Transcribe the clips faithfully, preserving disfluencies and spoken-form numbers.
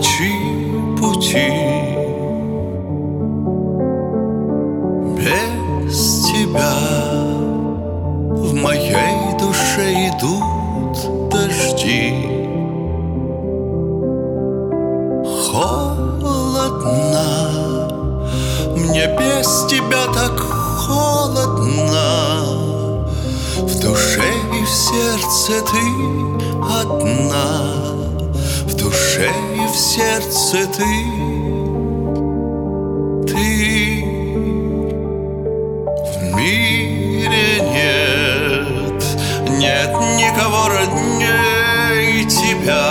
ночи пути. Без тебя в моей душе идут дожди. Холодно, мне без тебя так холодно. В душе и в сердце ты одна. В душе и в сердце ты, ты. В мире нет, нет никого родней тебя.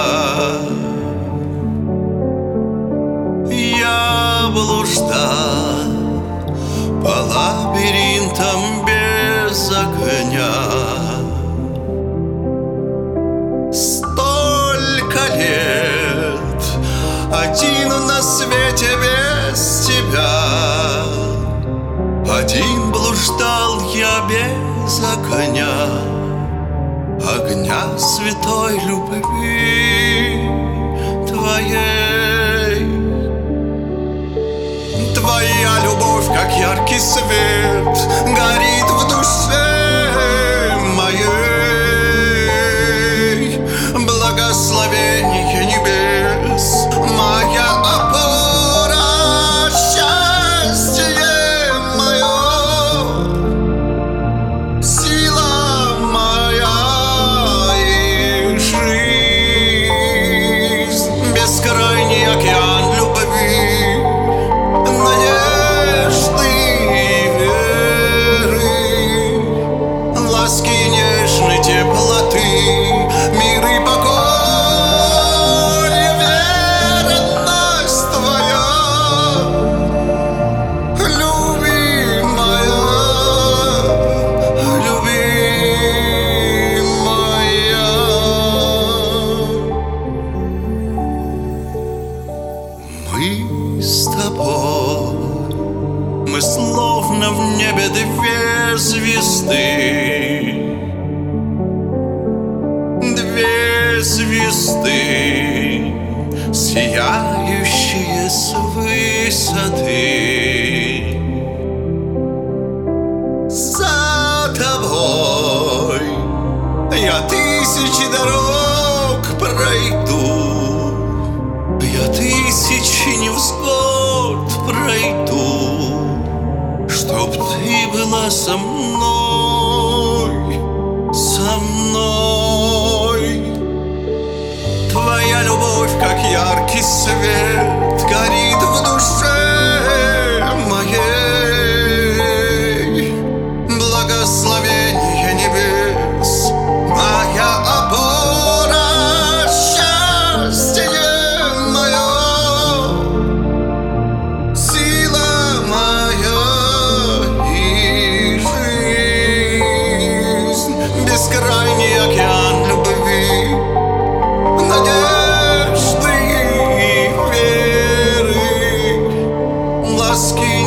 Я блуждал по лабиринтам без огня. Столько лет один на свете без тебя. Один блуждал я без огня, огня святой любви твоей. Твоя любовь, как яркий свет, горит в душе моей. Благословение небес, моя опора, счастье мое, сила моя и жизнь. Бескрайний океан любви, надежды и веры, ласки нежной теплоты, мир и покой, верность твоя, любимая, любимая. Мы с тобой, мы словно в небе две звезды, две звезды, сияющие с высоты. За тобой я тысячи дорог пройду, я тысячи невзгод пройду, чтоб ты была со мной, со мной. Твоя любовь, как яркий свет, горит в душе моей. Благословение небес, моя опора, счастье мое, сила моя и жизнь. Бескрайний океан любви, надежды и веры, ласки